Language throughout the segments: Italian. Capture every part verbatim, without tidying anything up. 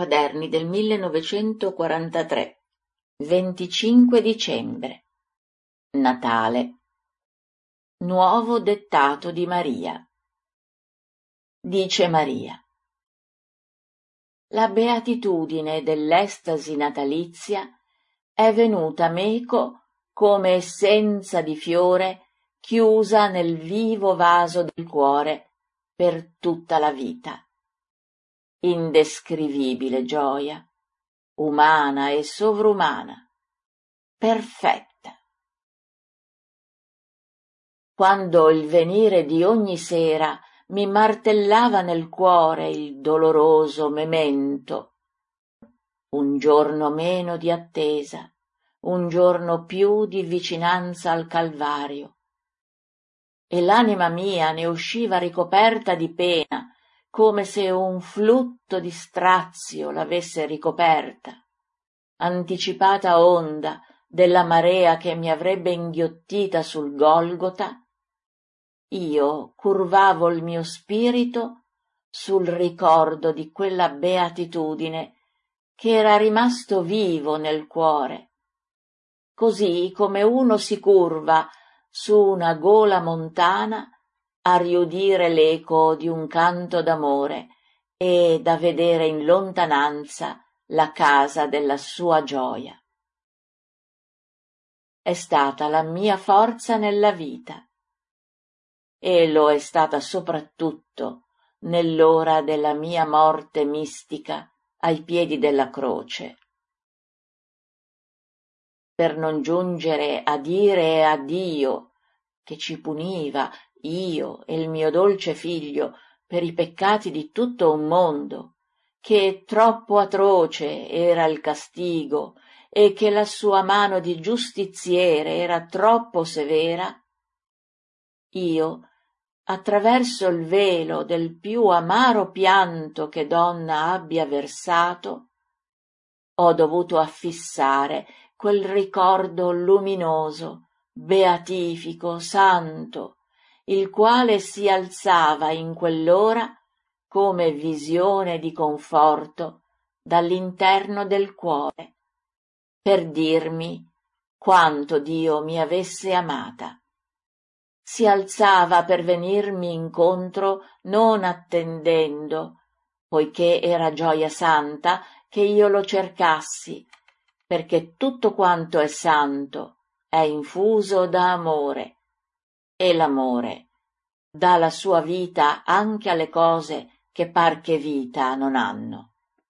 Quaderni del millenovecentoquarantatré, venticinque dicembre. Natale. Nuovo dettato di Maria. Dice Maria: la beatitudine dell'estasi natalizia è venuta meco come essenza di fiore chiusa nel vivo vaso del cuore per tutta la vita. Indescrivibile gioia, umana e sovrumana, perfetta. Quando il venire di ogni sera mi martellava nel cuore il doloroso memento, un giorno meno di attesa, un giorno più di vicinanza al Calvario, e l'anima mia ne usciva ricoperta di pena, come se un flutto di strazio l'avesse ricoperta, anticipata onda della marea che mi avrebbe inghiottita sul Golgota, io curvavo il mio spirito sul ricordo di quella beatitudine che era rimasto vivo nel cuore, così come uno si curva su una gola montana a riudire l'eco di un canto d'amore e da vedere in lontananza la casa della sua gioia. È stata la mia forza nella vita, e lo è stata soprattutto nell'ora della mia morte mistica ai piedi della croce. Per non giungere a dire a Dio, che ci puniva, io e il mio dolce figlio, per i peccati di tutto un mondo, che troppo atroce era il castigo e che la sua mano di giustiziere era troppo severa, io, attraverso il velo del più amaro pianto che donna abbia versato, ho dovuto affissare quel ricordo luminoso, beatifico, santo, il quale si alzava in quell'ora come visione di conforto dall'interno del cuore, per dirmi quanto Dio mi avesse amata. Si alzava per venirmi incontro non attendendo, poiché era gioia santa che io lo cercassi, perché tutto quanto è santo è infuso da amore, e l'amore dà la sua vita anche alle cose che par che vita non hanno.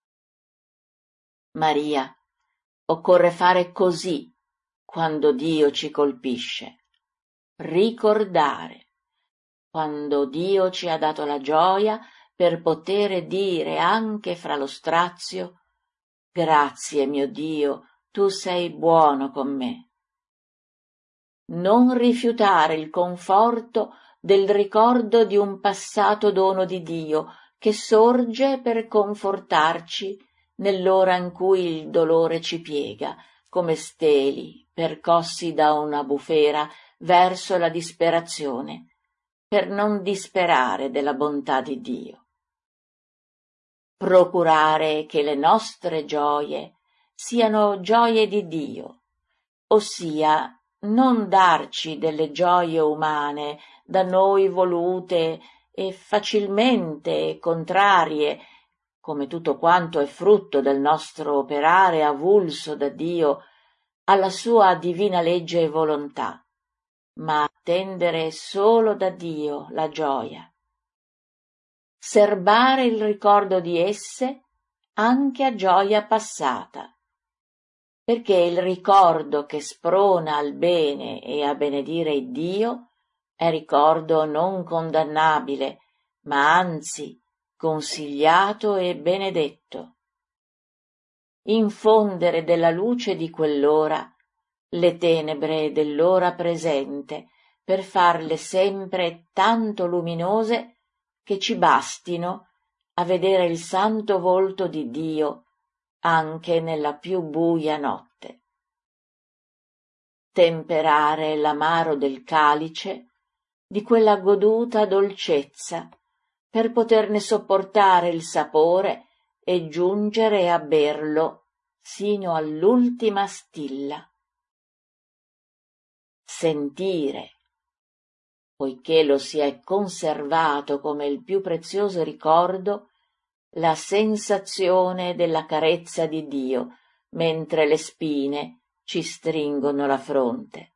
Maria, occorre fare così quando Dio ci colpisce, ricordare, quando Dio ci ha dato la gioia per potere dire anche fra lo strazio: grazie mio Dio, tu sei buono con me. Non rifiutare il conforto del ricordo di un passato dono di Dio che sorge per confortarci nell'ora in cui il dolore ci piega, come steli percossi da una bufera verso la disperazione, per non disperare della bontà di Dio. Procurare che le nostre gioie siano gioie di Dio, ossia non darci delle gioie umane da noi volute e facilmente contrarie, come tutto quanto è frutto del nostro operare avulso da Dio alla sua divina legge e volontà, ma attendere solo da Dio la gioia. Serbare il ricordo di esse anche a gioia passata, perché il ricordo che sprona al bene e a benedire Dio è ricordo non condannabile, ma anzi consigliato e benedetto. Infondere della luce di quell'ora le tenebre dell'ora presente, per farle sempre tanto luminose che ci bastino a vedere il santo volto di Dio anche nella più buia notte. Temperare l'amaro del calice di quella goduta dolcezza, per poterne sopportare il sapore e giungere a berlo sino all'ultima stilla. Sentire, poiché lo si è conservato come il più prezioso ricordo, la sensazione della carezza di Dio mentre le spine ci stringono la fronte.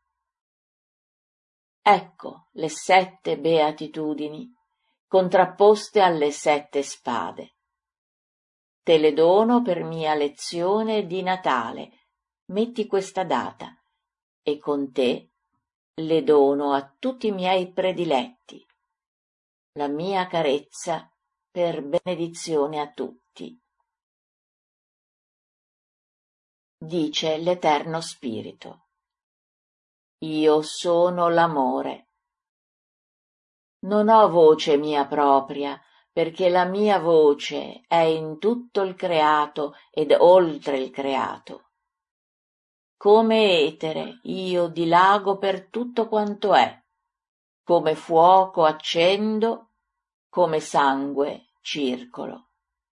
Ecco le sette beatitudini contrapposte alle sette spade. Te le dono per mia lezione di Natale, metti questa data, e con te le dono a tutti i miei prediletti, la mia carezza per benedizione a tutti. Dice l'Eterno Spirito. Io sono l'amore. Non ho voce mia propria, perché la mia voce è in tutto il creato ed oltre il creato. Come etere io dilago per tutto quanto è, come fuoco accendo, come sangue circolo.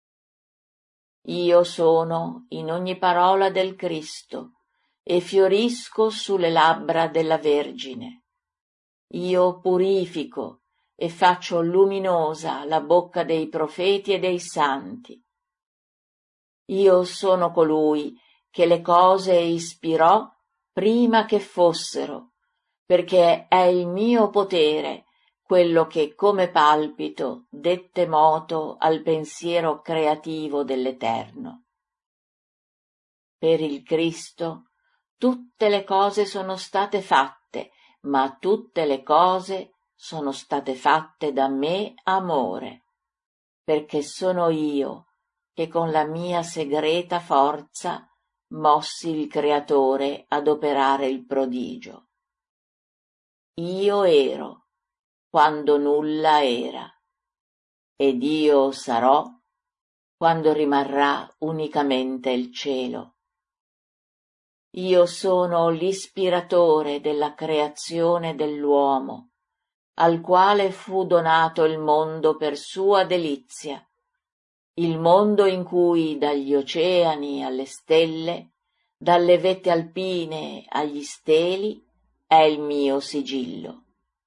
Io sono in ogni parola del Cristo e fiorisco sulle labbra della Vergine. Io purifico e faccio luminosa la bocca dei profeti e dei santi. Io sono colui che le cose ispirò prima che fossero, perché è il mio potere quello che come palpito dette moto al pensiero creativo dell'Eterno. Per il Cristo tutte le cose sono state fatte, ma tutte le cose sono state fatte da me amore, perché sono io che con la mia segreta forza mossi il Creatore ad operare il prodigio. Io ero quando nulla era, ed io sarò quando rimarrà unicamente il cielo. Io sono l'ispiratore della creazione dell'uomo, al quale fu donato il mondo per sua delizia, il mondo in cui dagli oceani alle stelle, dalle vette alpine agli steli, è il mio sigillo.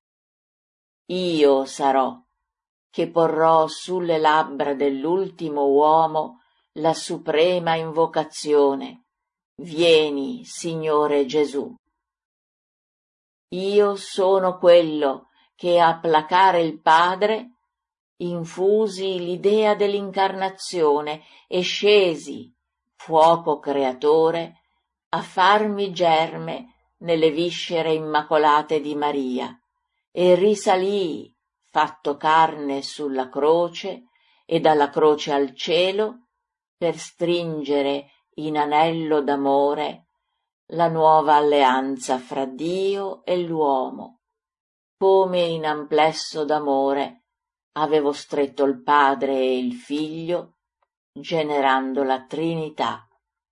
Io sarò, che porrò sulle labbra dell'ultimo uomo la suprema invocazione: vieni, Signore Gesù. Io sono quello che a placare il Padre infusi l'idea dell'incarnazione e scesi, fuoco creatore, a farmi germe nelle viscere immacolate di Maria, e risalii, fatto carne sulla croce e dalla croce al cielo, per stringere in anello d'amore la nuova alleanza fra Dio e l'uomo, come in amplesso d'amore avevo stretto il Padre e il Figlio, generando la Trinità.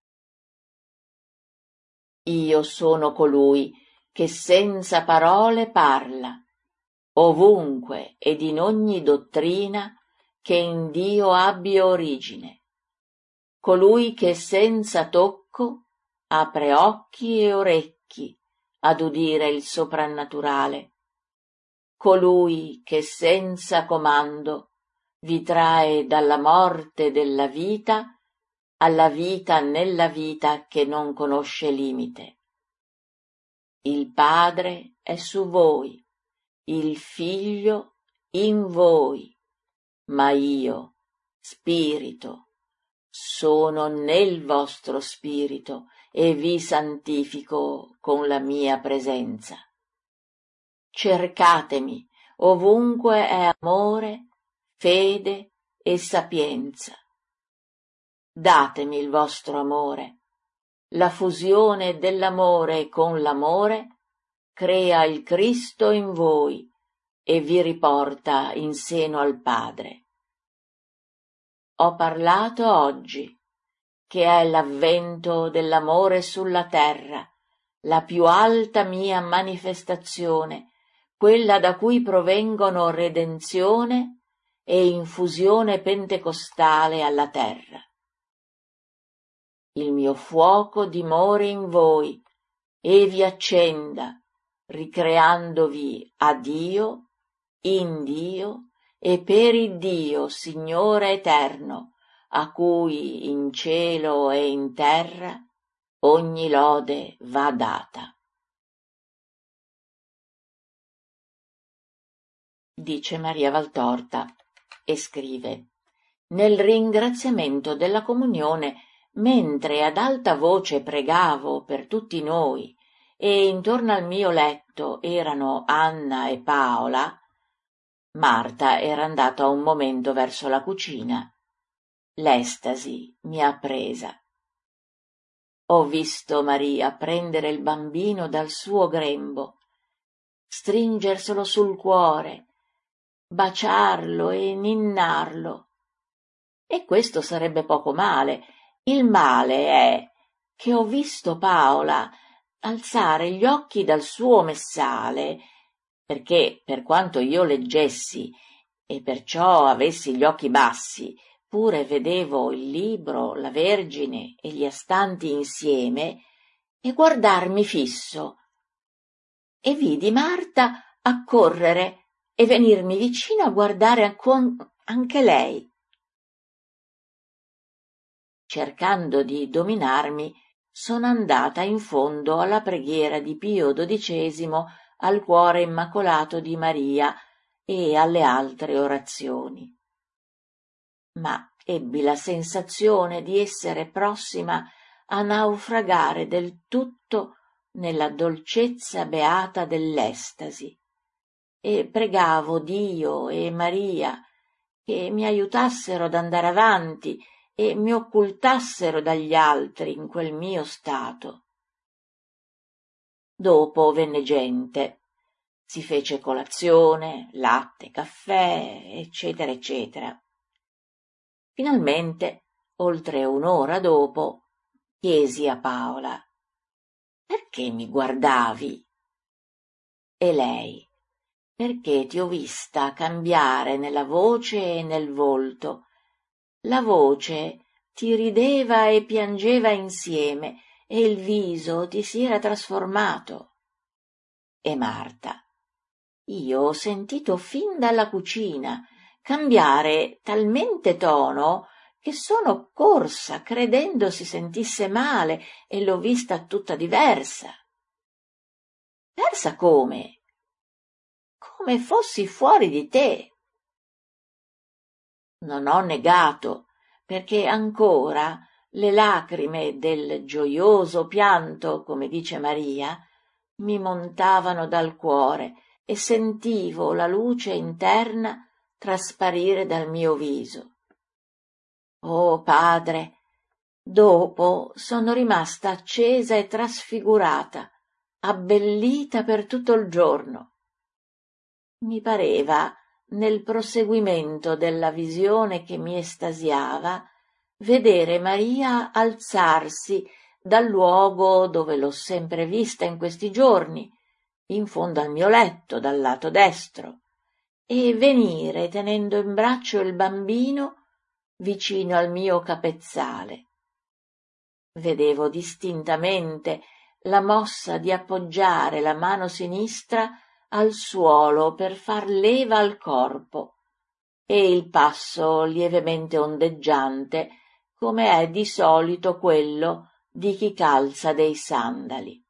Io sono colui che senza parole parla, ovunque ed in ogni dottrina che in Dio abbia origine, colui che senza tocco apre occhi e orecchi ad udire il soprannaturale, colui che senza comando vi trae dalla morte della vita alla vita nella vita che non conosce limite. Il Padre è su voi, il Figlio in voi, ma io, Spirito, sono nel vostro spirito e vi santifico con la mia presenza. Cercatemi ovunque è amore, fede e sapienza. Datemi il vostro amore. La fusione dell'amore con l'amore crea il Cristo in voi e vi riporta in seno al Padre. Ho parlato oggi, che è l'avvento dell'amore sulla terra, la più alta mia manifestazione, quella da cui provengono redenzione e infusione pentecostale alla terra. il mio fuoco dimori in voi e vi accenda, ricreandovi a Dio, in Dio e per il Dio, Signore eterno, a cui in cielo e in terra ogni lode va data. Dice Maria Valtorta e scrive: nel ringraziamento della comunione, mentre ad alta voce pregavo per tutti noi e intorno al mio letto erano Anna e Paola, Marta era andata un momento verso la cucina. L'estasi mi ha presa. Ho visto Maria prendere il bambino dal suo grembo, stringerselo sul cuore, baciarlo e ninnarlo. E questo sarebbe poco male. Il male è che ho visto Paola alzare gli occhi dal suo messale, perché per quanto io leggessi e perciò avessi gli occhi bassi, pure vedevo il libro, la Vergine e gli astanti insieme, e guardarmi fisso. E vidi Marta accorrere e venirmi vicino a guardare anche lei. Cercando di dominarmi, sono andata in fondo alla preghiera di Pio dodicesimo al Cuore Immacolato di Maria e alle altre orazioni. Ma ebbi la sensazione di essere prossima a naufragare del tutto nella dolcezza beata dell'estasi, e pregavo Dio e Maria che mi aiutassero ad andare avanti e mi occultassero dagli altri in quel mio stato. Dopo venne gente, si fece colazione, latte, caffè, eccetera, eccetera. Finalmente, oltre un'ora dopo, chiesi a Paola: «Perché mi guardavi?» E lei: «Perché ti ho vista cambiare nella voce e nel volto. La voce ti rideva e piangeva insieme e il viso ti si era trasformato». E Marta: «Io ho sentito fin dalla cucina cambiare talmente tono che sono corsa credendo si sentisse male e l'ho vista tutta diversa». «Diversa come?» «Come fossi fuori di te». Non ho negato, perché ancora le lacrime del gioioso pianto, come dice Maria, mi montavano dal cuore e sentivo la luce interna trasparire dal mio viso. Oh padre, dopo sono rimasta accesa e trasfigurata, abbellita per tutto il giorno. Mi pareva, nel proseguimento della visione che mi estasiava, vedere Maria alzarsi dal luogo dove l'ho sempre vista in questi giorni, in fondo al mio letto, dal lato destro, e venire tenendo in braccio il bambino vicino al mio capezzale. Vedevo distintamente la mossa di appoggiare la mano sinistra al suolo per far leva al corpo e il passo lievemente ondeggiante, come è di solito quello di chi calza dei sandali.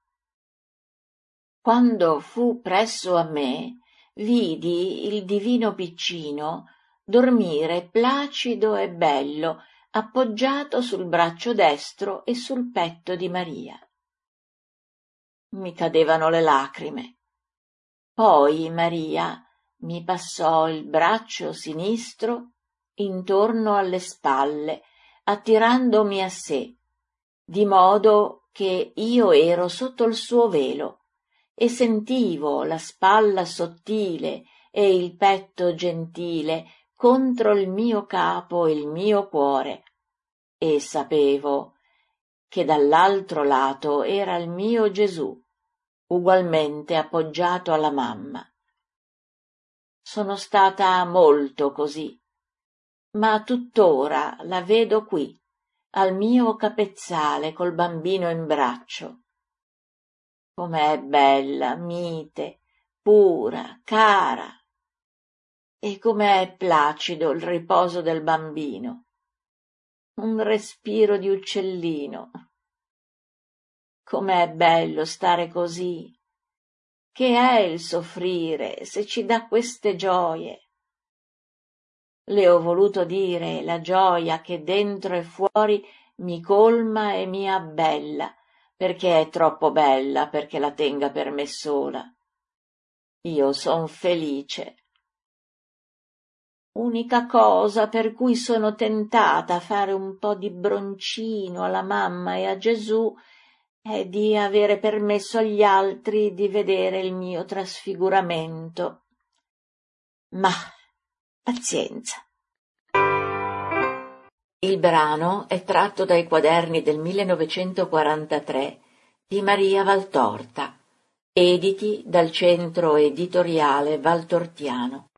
Quando fu presso a me, vidi il divino piccino dormire placido e bello, appoggiato sul braccio destro e sul petto di Maria. Mi cadevano le lacrime. Poi Maria mi passò il braccio sinistro intorno alle spalle, attirandomi a sé, di modo che io ero sotto il suo velo e sentivo la spalla sottile e il petto gentile contro il mio capo e il mio cuore, e sapevo che dall'altro lato era il mio Gesù, ugualmente appoggiato alla mamma. Sono stata molto così, ma tuttora la vedo qui, al mio capezzale col bambino in braccio. Com'è bella, mite, pura, cara, e com'è placido il riposo del bambino, un respiro di uccellino. Com'è bello stare così, che è il soffrire se ci dà queste gioie. Le ho voluto dire la gioia che dentro e fuori mi colma e mi abbella, perché è troppo bella perché la tenga per me sola. Io son felice. Unica cosa per cui sono tentata a fare un po' di broncino alla mamma e a Gesù è di avere permesso agli altri di vedere il mio trasfiguramento. Ma pazienza. Il brano è tratto dai quaderni del millenovecentoquarantatré di Maria Valtorta, editi dal Centro Editoriale Valtortiano.